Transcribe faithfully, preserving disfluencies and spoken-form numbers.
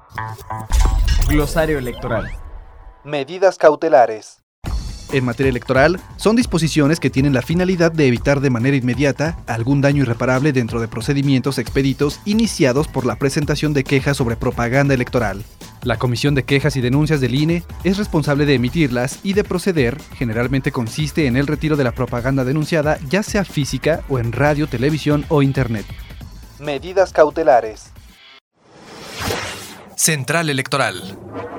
Glosario electoral. Medidas cautelares. En materia electoral, son disposiciones que tienen la finalidad de evitar de manera inmediata algún daño irreparable dentro de procedimientos expeditos iniciados por la presentación de quejas sobre propaganda electoral. La Comisión de Quejas y Denuncias del I N E es responsable de emitirlas y de proceder, generalmente consiste en el retiro de la propaganda denunciada, ya sea física o en radio, televisión o internet. Medidas cautelares. Central Electoral.